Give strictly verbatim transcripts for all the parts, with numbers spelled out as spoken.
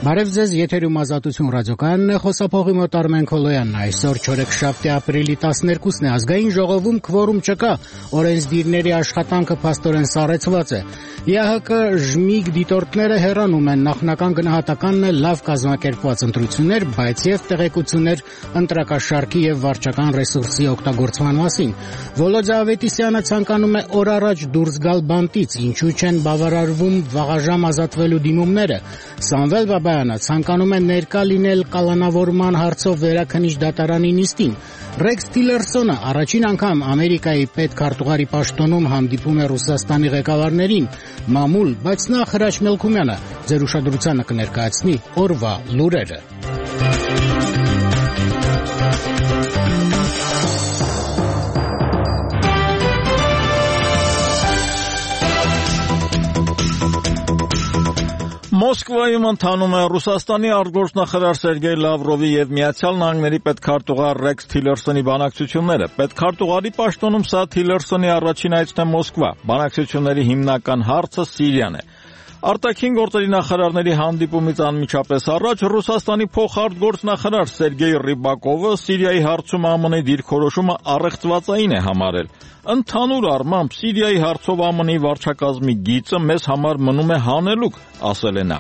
Բարև ձեզ, եթերում Ազատություն ռադիոկայանն է, խոսափողի մոտ Արմեն Քոլոյանն է։ Այսօր չորեքշաբթի ապրիլի տասներկուսն է, ազգային ժողովում քվորում չկա, օրենսդիրների աշխատանքը փաստորեն սառեցված է։ ԵԱՀԿ ժմիգ դիտորդները հեռանում են, նախնական գնահատականն է լավ կազմակերպված ընտրություններ, բայց եւ տեղեկություններ ընտրակաշարքի եւ վարչական ռեսուրսի օգտագործման մասին։ Վոլոդյա Ավետիսյանը ցանկանում է օր առաջ դուրս գալ բանտից, ինչու չեն բավարարվում վաղաժամ ազատվելու դիմումները։ Սամվել Բաբայանը ցանկանում է ներկա լինել կալանավորման հարցով վերաքննիչ դատարանի նիստին։ Ռեքս Թիլերսոնը առաջին անգամ Ամերիկայի պետքարտուղարի պաշտոնում հանդիպում է Ռուսաստանի ղեկավարներին։ Մամուլ, բայց նա Խրաչ Մելքումյանը ձեր ուշադրությանը կներկայացնի օրվա լուրերը։ Մոսկվայում ընթանում է Ռուսաստանի արտգործնախարար Սերգեյ Լավրովի եւ Միացյալ Նահանգների պետքարտուղար Ռեքս Թիլերսոնի բանակցությունները։ Պետքարտուղարի պաշտոնում սա Թիլերսոնի առաջին այցն է Մոսկվա։ Բանակցությունների հիմնական հարցը Սիրիան է։ Արտաքին գործերի նախարարների հանդիպումից անմիջապես առաջ Ռուսաստանի փոխարտգործնախարար Սերգեյ Ռիբակովը Սիրիայի հարցում ԱՄՆ-ի դիրքորոշումը առեղծվածային է համարել։ Ընդհանուր առմամբ Սիրիայի հարցով ԱՄՆ-ի վարչակազմի գիծը մեզ համար մնում է հանելուկ, ասել է նա։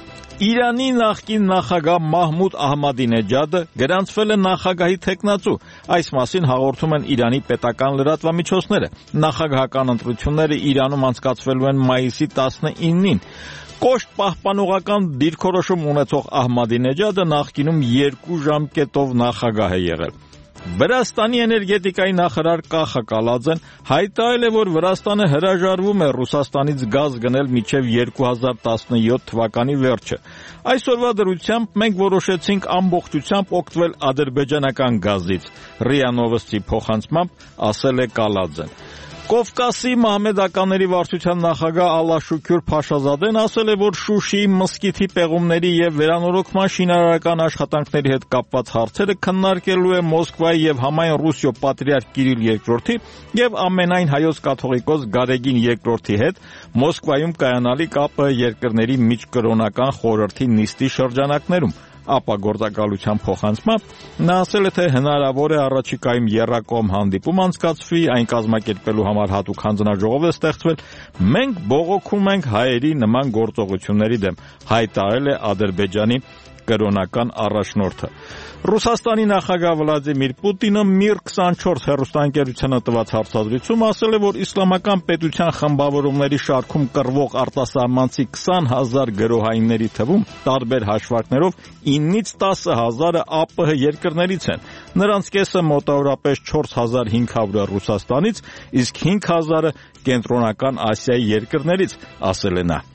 Իրանի նախկին նախագահ Մահմուդ Ահմադինեջադը գրանցվել է նախագահի թեկնածու։ Այս մասին հաղորդում են Իրանի պետական լրատվամիջոցները։ Նախագահական ընտրությունները Իրանում անցկացվելու են մայիսի տասնինին։ Կոշտ պահպանողական դիրքորոշում ունեցող Ահմադինեջադը նախկինում երկու ժամկետով նախագահ է եղել։ Վրաստանի էներգետիկայի նախարար Կախա Կալաձեն հայտարարել է, որ Վրաստանը հրաժարվում է Ռուսաստանից գազ գնել մինչև երկու հազար տասնյոթ թվականի վերջը։ Այսօրվա դրությամբ մենք որոշեցինք ամբողջությամբ օգտվել ադրբեջանական գազից, ՌԻԱ Նովոստի փոխանցմամբ ասել է Կալաձեն։ Կովկասի մահմեդականների վարչության նախագահ Ալաշուքյուր Փաշազադեն ասել է, որ Շուշիի մզկիթի պեղումների եւ վերանորոգման շինարարական աշխատանքների հետ կապված հարցերը քննարկելու է Մոսկվայի եւ համայն Ռուսիո պատրիարք Կիրիլ երկրորդի եւ ամենայն հայոց կաթողիկոս Գարեգին երկրորդի հետ Մոսկվայում կայանալի ԿԱՊ երկրների միջկրոնական խորհրդի նիստի շրջանակներում։ Ապա գործակալության փոխանցմամբ նա ասել է, թե հնարավոր է առաջիկայում եռակողմ հանդիպում անցկացվի, այն կազմակերպելու համար հատուկ հանձնաժողով է ստեղծվել։ Մենք բողոքում ենք հայերի նման գործողությունների դեմ, հայտարարել է Ադրբեջանի կրոնական առաջնորդը։ Ռուսաստանի նախագահ Վլադիմիր Պուտինը Միր քսանչորս հեռուստաընկերությանը տված հարցազրույցում ասել է, որ իսլամական պետության խմբավորումների շարքում կռվող արտասահմանցի քսան հազար գրոհայինների թվում տարբեր հաշվարկներով իննից տասը հազարը ԱՊՀ երկրներից են։ Նրանց կեսը մոտավորապես չորս հազար հինգ հարյուրը Ռուսաստանից, իսկ հինգ հազարը Կենտրոնական Ասիայի երկրներից, ասել է նա։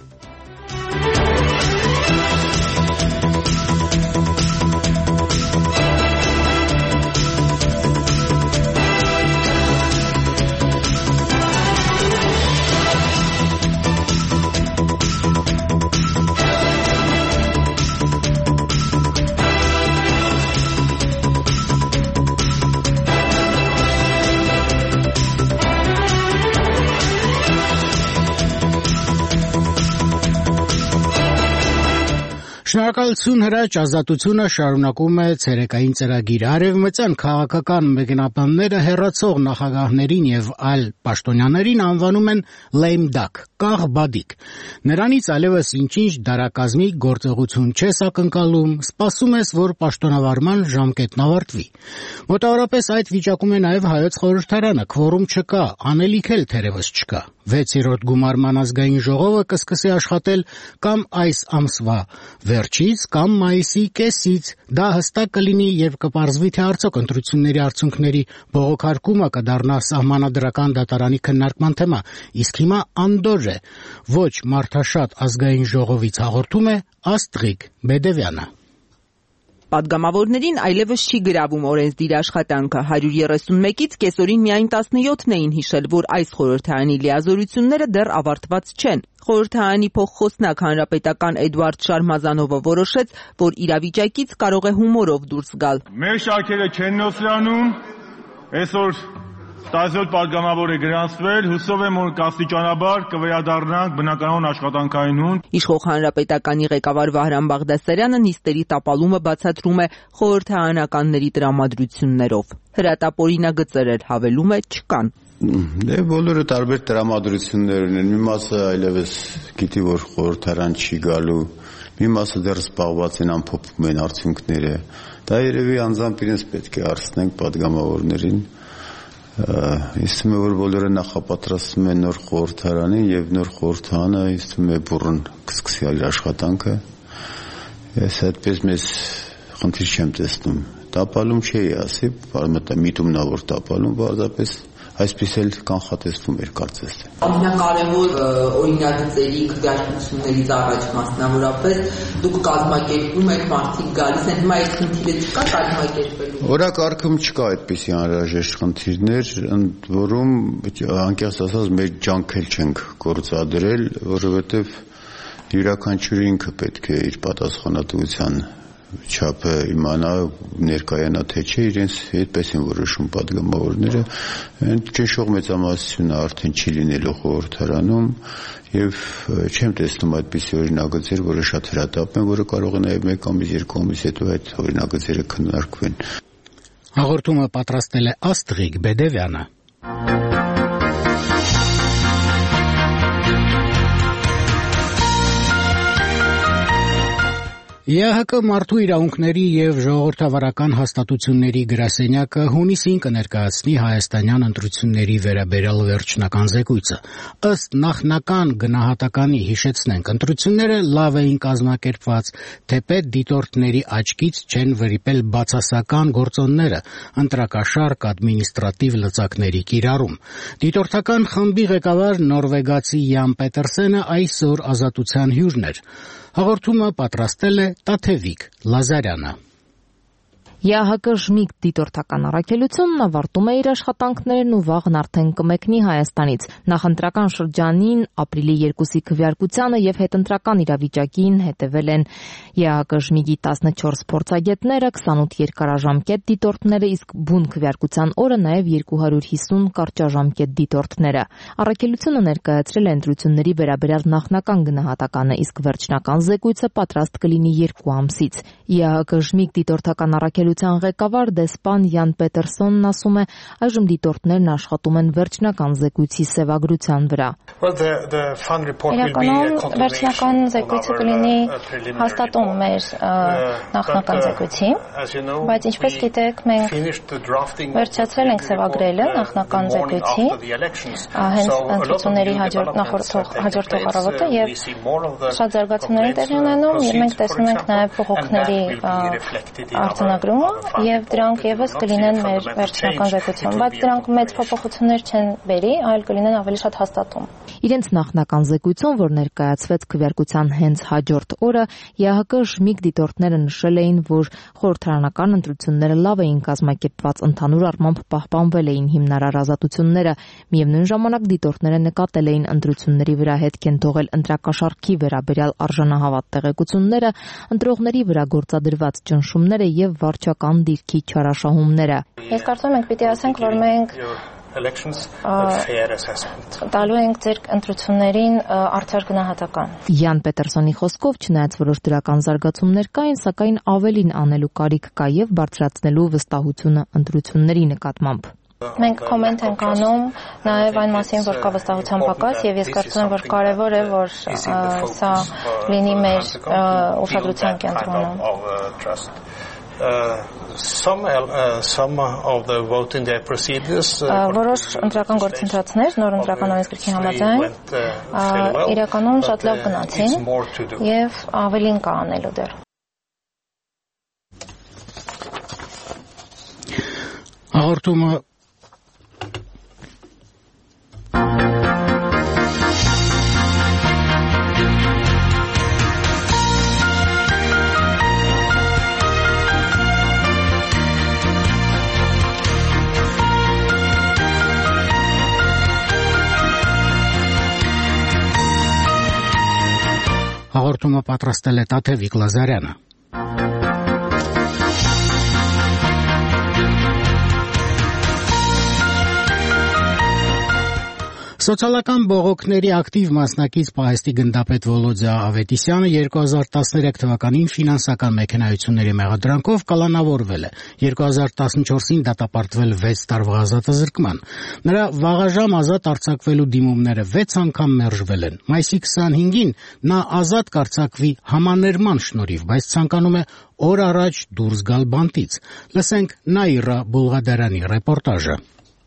Շնորհակալություն հրաչ, Ազատությունը շարունակում է ցերեկային ծրագիրը։ Արևմտյան քաղաքական մեկնաբանները հեռացող նախագահներին եւ այլ պաշտոնյաներին անվանում են lame duck, կաղ բադիկ։ Նրանից այլևս ինչ-ինչ դարակազմի գործողություն չես ակնկալում, սպասում ես, որ պաշտոնավարման ժամկետն ավարտվի։ Մոտավորապես այդ վիճակում է նաեւ Հայոց խորհրդարանը, քվորում չկա, անելիք էլ թերևս չկա։ վեցերորդ գումարման ազգային ժողովը կսկսի աշխատել կամ այս ամսվա վերջից կամ մայիսի կեսից։ Դա հստակ կլինի, երբ կպարզվի, թե արդյոք ընտրությունների արդյունքների բողոքարկումը կդառնա սահմանադրական դատարանի քննարկման թեմա, իսկ հիմա անդորր է։ Ոչ մարդաշատ ազգային ժողովից հաղորդում է Աստղիկ Բեդևյանը։ Պատգամավորներին այլևս չի գրավում օրենսդիր աշխատանքը։ հարյուր երեսունմեկից կեսօրին միայն տասնյոթն էին հիշել, որ այս խորհրդարանի լիազորությունները դեռ ավարտված չեն։ Խորհրդարանի փոխխոսնակ հանրապետական Էդվարդ Շարմազանովը որոշեց, որ իրավիճակից կարող է հումորով դուրս գալ։ Մեր շարքերը չեն նոսրանում, այսօր Այսօր պատգամավոր է գրանցվել, հուսով եմ, որ աստիճանաբար կվերադառնանք բնականon աշխատանքային։ Իշխող հանրապետականի ղեկավար Վահրամ Բաղդասարյանը նիստերի տապալումը բացատրում է խորհրդարանականների տրամադրություններով։ Հրատապօրինագծեր էլ հավելում է չկան։ Դե բոլորը տարբեր տրամադրություններ ունեն։ Մի մասը այլևս գիտի, որ խորհրդարան չի գալու, մի մասը դեռ զբաղված են, ամփոփում են արդյունքները։ Դա երևի անձամբ իրենց պետք է հարցնենք պատգամավորներին։ Ինձ թվում է, որ բոլորը նախապատրաստում են նոր խորհրդարանին եւ նոր խորհրդարանը ինձ թվում է բուռն կսկսի իր աշխատանքը։ Ես այդպես մեծ խնդիր չեմ տեսնում։ Տապալում չի ասի, միտումնավոր տապալում, բարձրապես այսպես էլ կանխատեսվում էր կարծես թե։ Ամենակարևոր օրինագծերի քվեարկություններից առաջ մասնավորապես դուք կազմակերպում եք, մարդիկ գալիս են, հիմա այդ խնդիրը չկա կազմակերպելու։ Օրակարգում չկա այդպիսի անհրաժեշտ խնդիրներ, ընդ որում անկեղծ ասած մեր ջանք էլ չենք գործադրել, որովհետև յուրաքանչյուրը ինքը պետք է իր պատասխանատվության չափը իմանա, ներկայանա թե չէ, իրենց այդպես են որոշում պատգամավորները, այդ քեշող մեծամասնությունը արդեն չի լինելու խորհրդարանում եւ չեմ տեսնում այդպիսի օրինագծեր, որը շատ հրատապ են, որը կարող է նաեւ մեկ ամիս, երկու ամիս հետո այդ օրինագծերը քննարկվեն։ Հաղորդումը պատրաստել է Աստղիկ Բեդևյանը։ ԵԱՀԿ մարդու իրավունքների եւ ժողովրդավարական հաստատությունների գրասենյակը հունիսին կներկայացնի հայաստանյան ընտրությունների վերաբերյալ վերջնական զեկույցը։ Ըստ նախնական գնահատականի, հիշեցնենք, ընտրությունները լավ էին կազմակերպված, թեպետ դիտորդների աչքից չեն վրիպել բացասական գործոնները, ընտրակաշարք, ադմինիստրատիվ լծակների կիրառում։ Դիտորդական խմբի ղեկավար նորվեգացի Յան Պետերսենը այսօր ազատության հյուրն էր։ Հաղորդումը պատրաստել է Տաթևիկ Լազարյանը։ ԵԱՀԿ Ժմիկ դիտորդական առաքելությունն ավարտում է իր աշխատանքներն ու վաղն արդեն կմեկնի Հայաստանից։ Նախընտրական շրջանին ապրիլի երկուսի քվեարկությանը եւ հետընտրական իրավիճակին հետեւել են ԵԱՀԿ Ժմիկի տասնչորս փորձագետները, քսանութ երկարաժամկետ դիտորդները, իսկ բուն քվեարկության օրը նաեւ երկու հարյուր հիսուն կարճաժամկետ դիտորդները։ Առաքելությունը ներկայացրել է ընտրությունների վերաբերյալ նախնական գնահատականը, իսկ վերջնական զեկույցը պատրաստ կլինի երկու ամսից։ ԵԱՀԿ Ժմիկ դիտորդական առաքելության ղեկավար դեսպան Յան Պետերսոնն ասում է, այժմ դիտորդներն աշխատում են վերջնական զեկույցի սևագրության վրա։ Իրականում վերջնական զեկույցը կլինի հաստատում մեր նախնական զեկույցի, բայց ինչպես գիտեք, մենք վերջացրել ենք սևագրելը նախնական զեկույցի, հենց ընտրությունների հաջորդող առավոտը եւ շատ զարգացումներ տեղի ունենում եւ մենք տեսնում ենք նաեւ բողոքների արձանագրումը եւ դրանք եւս կլինեն մեր վերջնական զեկույցում, բայց դրանք մեծ փոփոխություններ չեն բերի, այլ կլինեն ավելի շատ հաստատում։ Իրենց նախնական զեկույցում, որ ներկայացվեց քվեարկության հենց հաջորդ օրը, ԵԱՀԿ Ժմիկ դիտորդները նշել էին, որ խորհրդարանական ընտրությունները լավ էին կազմակերպված, ընդհանուր առմամբ պահպանվել էին հիմնարար ազատությունները, միևնույն ժամանակ դիտորդները նկատել էին ընտրությունների վրա հետք են թողել ընտրակաշառքի վերաբերյալ արժանահավատ տեղեկությունները, ընտրողների վրա գործադրված ճնշումները եւ վարչական դիրքի չարաշահումները։ Ես կարծում եմ, պիտի ասենք, որ մենք տալու ենք ձեր ընտրություններին արդար գնահատական։ Յան Պետերսոնի խոսքով, չնայած որոշ դրական զարգացումներ կային, սակայն ավելին անելու կարիք կա եւ բարձրացնելու վստահությունը ընտրությունների նկատմամբ։ Մենք կոմենտ ենք անում նաև այն մասին, որ կա վստահության պակաս եւ ես կարծում եմ, որ կարեւոր է, որ սա լինի մեր ուշադրության կենտրոնում։ Some uh, some of the voting day procedures որոշ ընտրական գործընթացներ նոր ընտրական օրենսգրքի համաձայն իրականում շատ լավ գնացին եւ ավելին կա անելու դեռ։ Հաղորդումը Հաղորդումը պատրաստել է Տաթևիկ Լազարյանը։ Սոցիալական բողոքների ակտիվ մասնակից պահեստի գնդապետ Վոլոդիա Ավետիսյանը երկու հազար տասներեք թվականին ֆինանսական մեքենայությունների մեղադրանքով կալանավորվել է, երկու հազար տասնչորսին դատապարտվել վեց տարվա ազատազրկման։ Նրա վաղաժամ ազատ արձակվելու դիմումները վեց անգամ մերժվել են։ Մայիսի քսանհինգին նա ազատ կարձակվի համաներման շնորհիվ, բայց ցանկանում է օր առաջ դուրս գալ բանտից։ Լսենք Նաիրա Բուլղադարյանի ռեպորտաժը։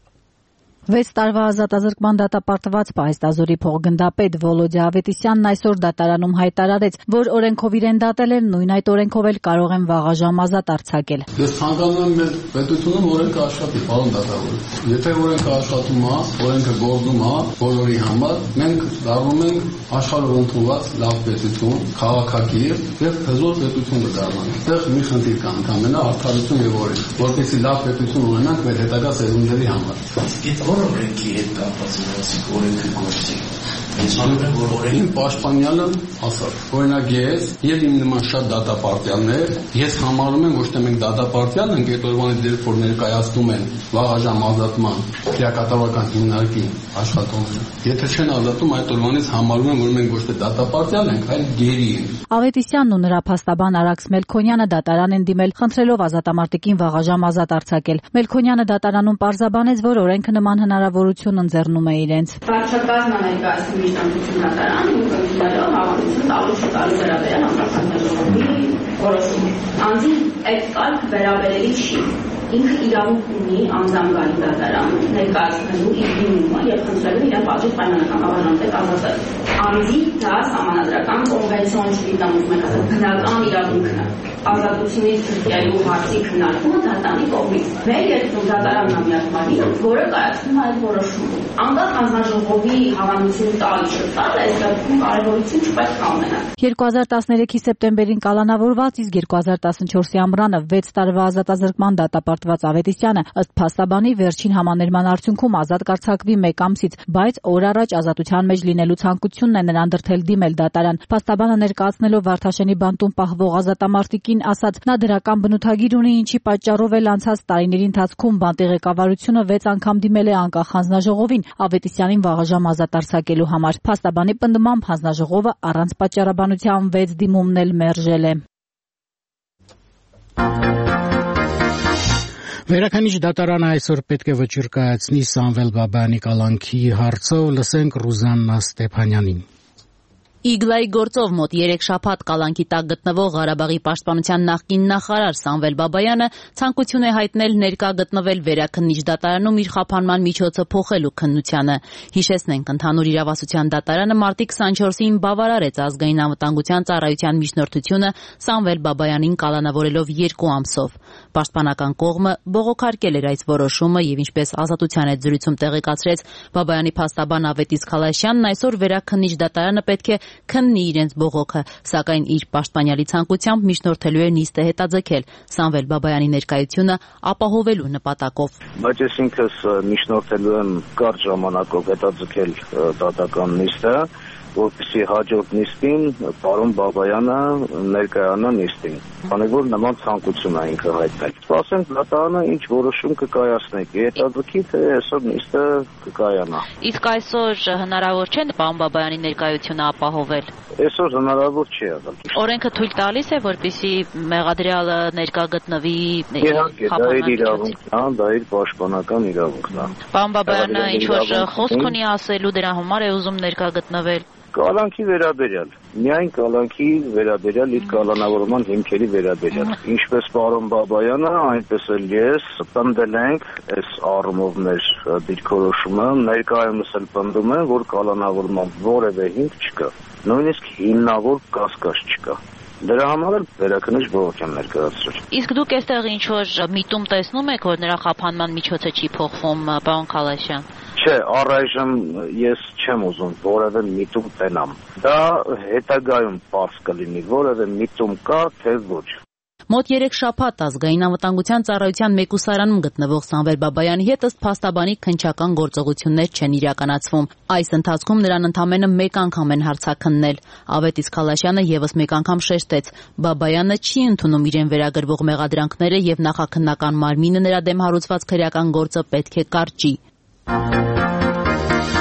Վեց տարվա ազատազրկման դատապարտված պահեստազորի փոխգնդապետ Վոլոդիա Ավետիսյանն այսօր դատարանում հայտարարեց, որ օրենքով իրեն դատել են, նույն այդ օրենքով էլ կարող են վաղաժամ ազատ արձակել։ Ես ցանկանում եմ մեր պետությունում օրենքը աշխատի, պարոն դատավոր։ Եթե օրենքը աշխատում է, օրենքը գործում է բոլորի համար, մենք դառնում ենք աշխարհով ընդունված լավ պետություն, քաղաքակիր եւ հզոր պետություն կդառնանք։ Այդտեղ մի խնդիր կա ընդհանրապես արդարություն եւ օրենք, որպեսզի լավ պետություն ունենանք մեր հետագա սերունդերի համար։ Օրենքի հետ կապված իրացիկ օրենքը գործի։ Ես անում եմ, որ օրենքը պաշտպանյալը ասավ, օրինակ ես եւ իմ նման շատ դատապարտյալներ, ես համարում եմ ոչ թե մենք դատապարտյալ ենք, այդ օրվանից դեռ որ ներկայացնում են վաղաժամ ազատման քրեակատարական հիմնարկի աշխատողները։ Եթե չեն ազատում, այդ օրվանից համարում եմ, որ մենք ոչ թե դատապարտյալ ենք, այլ գերի ենք։ Ավետիսյանն ու նրա փաստաբան Արաքս Մելքոնյանը դատարան են դիմել, խնդրելով ազատամարտիկին վաղաժամ ազատ արձակել։ Մելքոնյանը դատարանում պարզաբանեց, որ օրենքը նման հնարավորություն ընձեռնում է իրենց։ Վարչակազմը ներկայացնում իր տանջություն դատարան ու կոմիտետով հավանություն տալու չտալու վերաբերյալ համապատասխանատվի որոշումը։ Անձին այդ կարգ վերաբերելի չի։ Ինքը իրավունք ունի անձամբ դատարան ներկայացնելու իր դիմումը եւ խնդրելու իրեն պատժի պայմանական ավանդույթ ազատել։ Անձի դա համանadrական կոնվենցիոն չդիտամուտում է բնական իրավունքն է։ Ազատությունից ցկելու հարցի քննարկումը դատարանի կողմից։ Մեր երկրում դատարանն է միակ որը կայացնում է այդ որոշումը։ Անկախ հանձնաժողովի հավանություն տալ չտալ, այս դեպքում կարևորություն չպետք է ունենա։ երկու հազար տասներեքի սեպտեմբերին կալանավորված, իսկ երկու հազար տասնչորսի ամռանը վեց տարվա ազատազրկման դատապարտված Ավետիսյանը ըստ փաստաբանի վերջին համաներման արդյունքում ազատ կարձակվի մեկ ամսից, բայց օր առաջ ազատության մեջ լինելու ցանկությունն է նրան դրդել դիմել դատարան։ Փաստաբանը ներկայացնելով Վարդաշենի բանտում պահվող ազատամարտիկին ասաց, նա դրական բնութագիր ունի, ինչի պատճառով էլ անցած տարիների ընթացքում բանտի ղեկավարությունը վեց անգամ դիմել է անկախ հանձնաժողովին Ավետիսյանին վաղաժամ ազատ արձակելու համար։ Փաստաբանի պնդմամբ հանձնաժողովը առանց պատճառաբանության վեց դիմումն էլ մերժել է։ Վերաքանիչ դատարանը այսօր պետք է վճիռ կայացնի Սամվել Բաբայանի կալանքի հարցով, լսենք Ռուզաննա Ստեփանյանին։ Իգլայի գործով մոտ երեք շաբաթ կալանքի տակ գտնվող Ղարաբաղի պաշտպանության նախկին նախարար Սամվել Բաբայանը ցանկություն է հայտնել ներկա գտնվել Վերաքննիչ դատարանում իր խափանման միջոցը փոխելու քննությանը։ Հիշեցնենք, ընդհանուր իրավասության դատարանը մարտի քսանչորսին բավարարեց ազգային անվտանգության ծառայության միջնորդությունը Սամվել Բաբայանին կալանավորելով երկու ամսով։ Պաշտպանական կողմը բողոքարկել էր այս որոշումը եւ ինչպես Ազատության հետ զրույցում տեղեկացրեց Բաբայանի փաստաբան Ավետիս Խալաշյանն, այսօր Վերաքննիչ դատարանը պետք է քննի իրենց բողոքը, սակայն իր պաշտպանյալի ցանկությամբ միջնորդելու է նիստը հետաձգել Սամվել Բաբայանի ներկայությունը ապահովելու նպատակով։ Բայց ես ինքս միջնորդելու եմ կարճ ժամանակով հետաձգել դատական նիստը, որպեսզի հաջորդ նիստին պարոն Բաբայանը ներկայանա նիստին, քանի որ նման ցանկություն է ինքը հայտնել։ Սպասենք դատարանը ինչ որոշում կկայացնի, հետաձգի թե այսօր նիստը կկայանա։ Իսկ այսօր հնարավոր չէ պարոն Բաբայանի ներկայությունը ապահովել։ Այսօր հնարավոր չի եղել։ Օրենքը թույլ տալիս է, որպեսզի մեղադրյալը ներկա գտնվի Իհարկե, դա իր իրավունքն է, դա իր պաշտպանական իրավունքն է։ Պարոն Բաբայանը ինչ որ խոսք ունի ասելու, դրա համար է ուզում ներկա գտնվել։ Կալանքի վերաբերյալ, միայն կալանքի վերաբերյալ իր կալանավորման հիմքերի վերաբերյալ։ Ինչպես պարոն Բաբայանը, այնպես էլ ես պնդել ենք այս առումով մեր դիրքորոշումը, ներկայումս էլ պնդում եմ, որ կալանավորման որևէ հիմք չկա, նույնիսկ հիմնավոր կասկած չկա։ Դրա համար էլ վերաքննիչ բողոք եմ ներկայացրել։ Իսկ դուք այստեղ ինչ որ միտում տեսնում եք, որ նրա խափանման միջոցը չի փոխվում, պարոն Խալաշյան։ Չէ, առայժմ ես չեմ ուզում որևէ միտում տենամ։ Դա հետագայում պարզ կլինի, որևէ միտում կա, թե ոչ։ Մոտ երեք շաբաթ ազգային անվտանգության ծառայության մեկուսարանում գտնվող Սամվել Բաբայանի հետ ըստ փաստաբանի քննչական գործողություններ չեն իրականացվում։ Այս ընթացքում նրան ընդամենը մեկ անգամ են հարցաքննել։ Ավետիս Խալաշյանը եւս մեկ անգամ շեշտեց. Բաբայանը չի ընդունում իրեն վերագրվող մեղադրանքները եւ նախաքննական մարմինը նրա դեմ հարուցված քրեական գործը պետք է կարճի։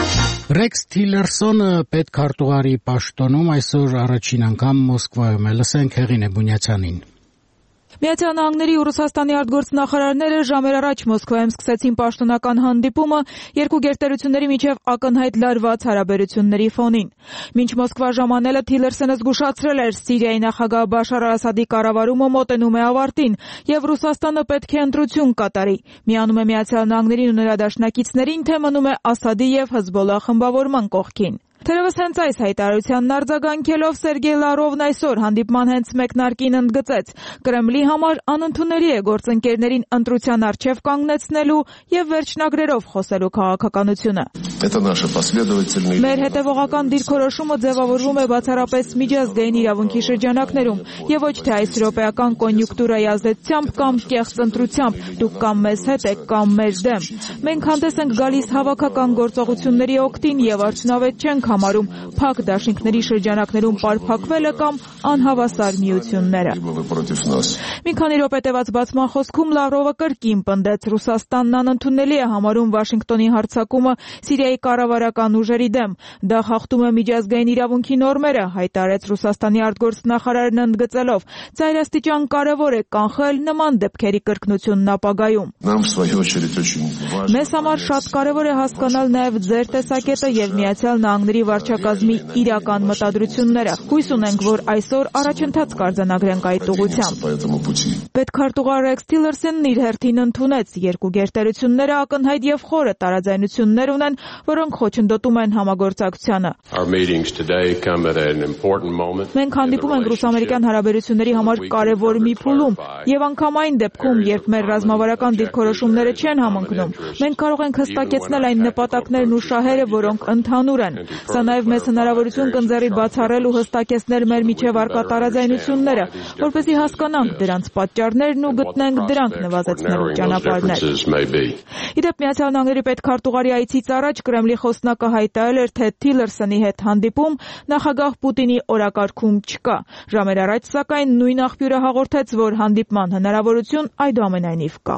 Ռեքս Թիլերսոնը պետքարտուղարի պաշտոնում այսօր առաջին անգամ Մոսկվայում է։ Լսենք Հեղինե Բունյացյանին։ Միացյալ Նահանգների ու Ռուսաստանի արտգործնախարարները ժամեր առաջ Մոսկվայում սկսեցին պաշտոնական հանդիպումը երկու գերտերությունների միջև ակնհայտ լարված հարաբերությունների ֆոնին։ Մինչ Մոսկվա ժամանելը Թիլերսոնը զգուշացրել էր Սիրիայի նախագահ Բաշար Ասադի կառավարումը մոտենում է ավարտին եւ Ռուսաստանը պետք է ընտրություն կատարի։ Միանում է Միացյալ Նահանգներին ու նրա դաշնակիցներին, թե մնում է Ասադի եւ Հեզբոլլահ խմբավորման կողքին։ Թերևս հենց այս հայտարարությանն արձագանքելով Սերգեյ Լավրովն այսօր հանդիպման հենց մեկնարկին ընդգծեց. Կրեմլի համար անընդունելի է գործընկերներին ընտրության առջև կանգնեցնելու եւ վերջնագրերով խոսելու քաղաքականությունը։ Մեր հետևողական դիրքորոշումը ձևավորվում է բացառապես միջազգային իրավունքի շրջանակներում եւ ոչ թե այս րոպեական կոնյունկտուրայի ազդեցությամբ կամ կեղծ ընտրությամբ դուք կամ մեզ հետ եք կամ մեր դեմ։ Մենք հանդես ենք գալիս հավաքական գործողությունների օգտին եւ արդյունավետ չենք համարում փակ դաշինքների շրջանակներում պարփակվելը կամ անհավասար միությունները։ Մի քանի րոպե տևած բացման խոսքում Լավրովը կրկին պնդեց Ռուսաստանն անընդունելի է համարում Վաշինգտոնի հարձակումը Սիրիայի կառավարական ուժերի դեմ։ Դա խախտում է միջազգային իրավունքի նորմերը, հայտարարեց Ռուսաստանի արտգործնախարարն ընդգծելով. Ծայրաստիճան կարևոր է կանխել նման դեպքերի կրկնությունն ապագայում։ Մեզ համար շատ կարևոր է հասկանալ նաև ձեր տեսակետը եւ Միացյալ Նահանգների վարչակազմի իրական մտադրությունները։ Հույս ունենք, որ այսօր առաջընթաց կարձանագրենք այդ ուղղությամբ։ Պետքարտուղար Ռեքս Թիլերսոնն իր հերթին ընդունեց երկու գերտերությունները ակնհայտ եւ խորը տարաձայնություններ ունեն, որոնք խոչընդոտում են համագործակցությանը։ Մենք հանդիպում ենք ռուս-ամերիկյան հարաբերությունների համար կարևոր մի փուլում եւ անգամ այն դեպքում, երբ մեր ռազմավարական դիրքորոշումները չեն համընկնում, մենք կարող ենք հստակեցնել այն նպատակներն ու շահերը, որոնք ընդհանուր են։ Սա նաև մեզ հնարավորություն կընձեռի բացառել ու հստակեցնել մեր միջև առկա տարաձայնությունները, որպեսզի հասկանանք դրանց պատճառներն ու գտնենք դրանք նվազեցնելու ճանապարհներ։ Իդեպ Միացյալ Նահանգների պետքարտուղարի այցից առաջ Կրեմլի խոսնակը հայտարարել էր, թե Թիլերսոնի հետ հանդիպում նախագահ Պուտինի օրակարգում չկա։ Ժամեր առաջ, սակայն, նույն աղբյուրը հաղորդեց, որ հանդիպման հնարավորություն այդուամենայնիվ կա։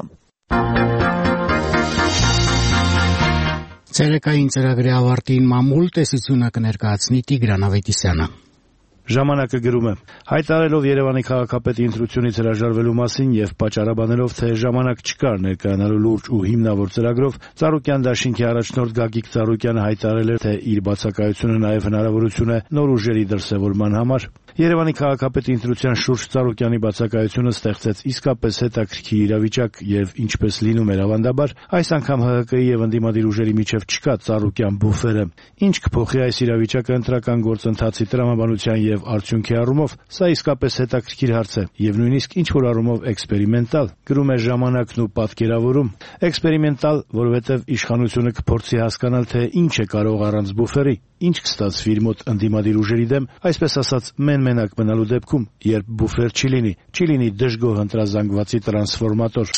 Ցերեկային ծրագրի ավարտին մամուլ տեսությունը կներկայացնի Տիգրան Ավետիսյանը։ Ժամանակը գրում է. հայտարարելով Երևանի քաղաքապետի ընտրությունից հրաժարվելու մասին եւ պատճառաբանելով, թե ժամանակ չկար ներկայանալու լուրջ ու հիմնավոր ծրագրով, Ծառուկյան դաշինքի առաջնորդ Գագիկ Ծառուկյանը հայտարարել էր, թե իր բացակայությունը նաեւ հնարավորություն է նոր ուժերի դրսեւորման համար։ Երևանի քաղաքապետի ընտրության շուրջ Ծառուկյանի բացակայությունը ստեղծեց իսկապես հետաքրքիր իրավիճակ եւ ինչպես լինում էր ավանդաբար, այս անգամ ՀՀԿ-ի եւ ընդդիմադիր ուժերի միջև չկա Ծառուկյան բուֆերը։ Ինչ կփոխի այս իրավիճակը ընտրական գործընթացի տրամաբանության եւ արդյունքի առումով, սա իսկապես հետաքրքիր հարց է եւ նույնիսկ ինչ որ առումով էքսպերիմենտալ, գրում է Ժամանակն ու պատկերավորում։ Էքսպերիմենտալ, որովհետեւ իշխանությունը կփորձի հասկանալ, թե ինչ է կարող առանց բուֆերի, ինչ կստացվի իր մոտ ընդդիմադիր ուժերի դեմ, այսպես ասած մեն-մենակ մնալու դեպքում, երբ բուֆեր չի լինի, չի լինի դժգոհ ընտրազանգվածի տրանսֆորմատոր։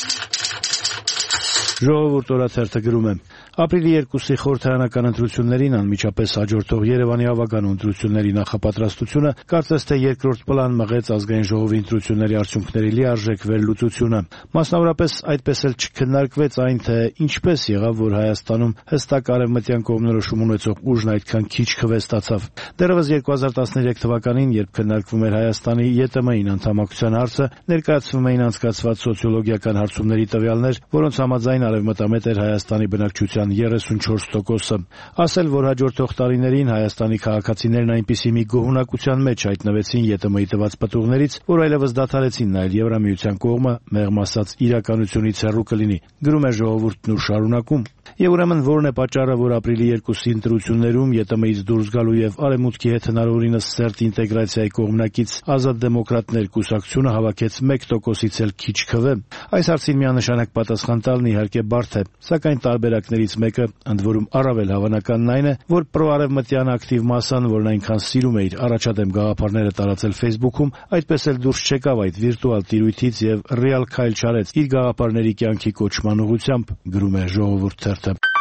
Ժողովուրդ օրաթերթը գրում է. ապրիլի երկուսի խորհրդարանական ընտրություններին անմիջապես հաջորդող Երևանի ավագան ընտրությունների նախապատրաստությունը կարծես թե երկրորդ պլան մղեց ազգային ժողովի ընտրությունների արդյունքների լիարժեք վերլուծությունը։ Մասնավորապես այդպես էլ չքննարկվեց այն, թե ինչպես եղավ, որ Հայաստանում հստակ արևմտյան կողմնորոշում ունեցող ուժն այդքան քիչ քվե ստացավ։ Դեռևս երկու հազար տասներեք թվականին, երբ քննարկվում էր Հայաստանի ԵՏՄ-ին անդամակցության հարցը, ներկայացվում էին անցկացված սոցիոլոգիական հարցումների տվյալներ, որոնց համաձայն արևմտամետ էր Հայաստանի բնակչության երեսունչորս տոկոսը։ Ասել, որ հաջորդող տարիներին Հայաստանի քաղաքացիներն այնպիսի մի գոհունակության մեջ հայտնվեցին ԵՏՄ-ի տված պտուղներից, որ այլևս դադարեցին նայել Եվրամիության կողմը, մեղմ ասած իրականությունից հեռու կլինի, գրում է Ժողովուրդն ու շարունակում։ Եվ ուրեմն որն է պատճառը, որ ապրիլի երկուսի ընտրություններում ԵՏՄ-ից դուրս գալու եւ արևմուտքի հետ հնարավորինս սերտ ինտեգրացիայի կողմնակից Ազատ դեմոկրատներ կուսակցությունը հավաքեց մեկ տոկոսից էլ քիչ քվե։ Այս հարցին միանշանակ պատասխան տալն իհարկե բարդ է, սակայն տարբերակներից մեկը, ընդ որում առավել հավանականն այն է, որ պրոարևմտյան ակտիվ մասան, որն այնքան սիրում է իր առաջադեմ գաղափարները տարածել Facebook-ում, այդպես էլ դուրս չեկավ այդ վիրտուալ տիրույթից եւ ռեալ քայլ չարեց իր գաղափարների կյանքի կոչման ուղղությամբ, գրում է Ժողովուրդ թերթը։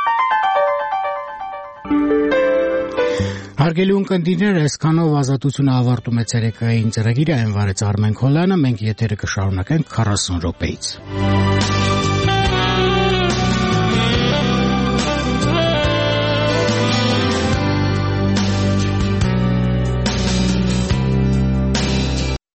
Հարգելի ունկնդիրներ, այսքանով Ազատությունը ավարտում է ցերեկային ծրագիրը, այն վարեց Արմեն Քոլյանը, մենք եթերը կշարունակենք քառասուն րոպեից։